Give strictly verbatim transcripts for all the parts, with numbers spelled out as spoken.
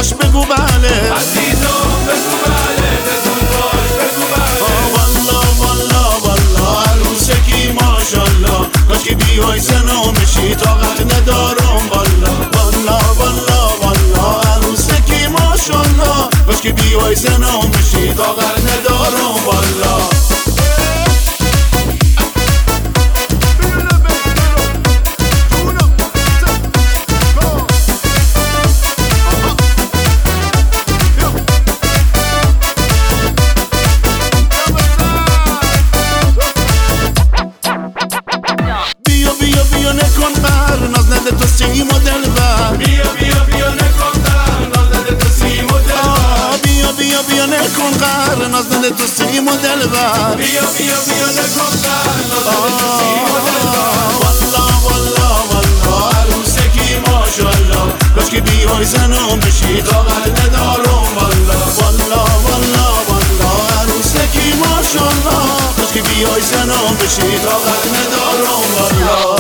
باش بگو بله عزیزم بگو بله زود باش بگو بله والا والا والا عروسکی ماشالله کاش که بیای زنو بشی طاقت ندارم والا والا والا والا عروسکی ماشالله کاش که بیای زنو بشی طاقت ندارم والا نکن بر ناز نده تو سیم و دل بر بیا بیا بیا نکن بر ناز نده تو سیم و دل بر بیا بیا بیا نکن بر ناز نده تو سیم و دل بر بیا بیا بیا نکن بر ناز نده تو سیم و دل بر والا والا والا عروسکی ماشالله کاش که بیای زنم بشی طاقت ندارم والا والا والا والا عروسکی ماشالله کاش که بیای زنم بشی طاقت ندارم والا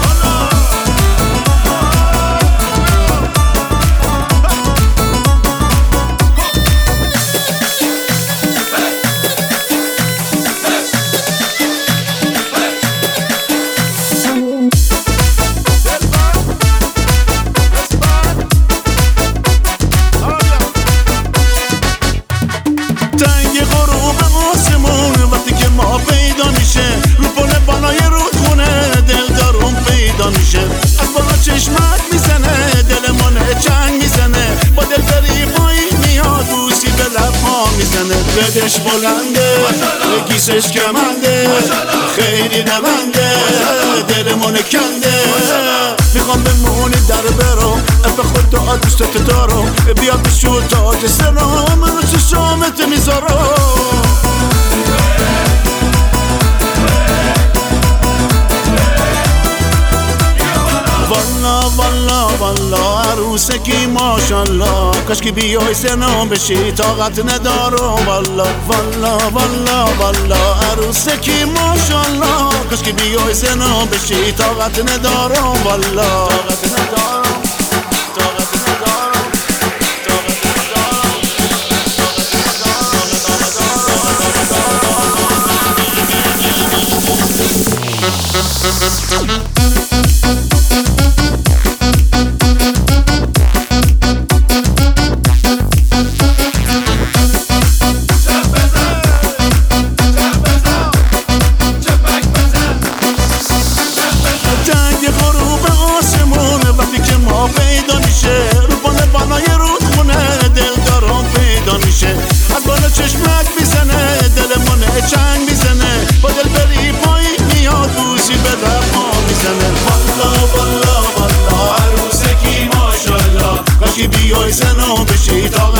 تنگ غروب آسمون وقتی که ما پیدا میشه رو پل بالای رودخونه دل دارم پیدا میشه از بالا چشمک میزنه دل من چنگ میزنه با دل فریبایی میاد بوسی به لب ها میزنه بدش بلنده گیسش کمنده خیلی نونده دل من کنده میخوام بمونی در برم به خدا دوستت دارم بیا بشو تاج سرم من رو چشامت میذارم والا والا والا عروسکی ماشالله کاش که بیای سنم بشی طاقت ندارم والا والا والا والا عروسکی ماشالله کاش که بیای سنم بشی طاقت ندارم والا طاقت ندارم طاقت ندارم پیدا میشه رو بالا بالای رودخونه دل دارم پیدا میشه از بالا چشمک میزنه دل من چنگ میزنه با دل بری پایی میاد بوسی به لب ها میزنه والا والا والا عروسکی ماشالله کاش که بیای زنم بشی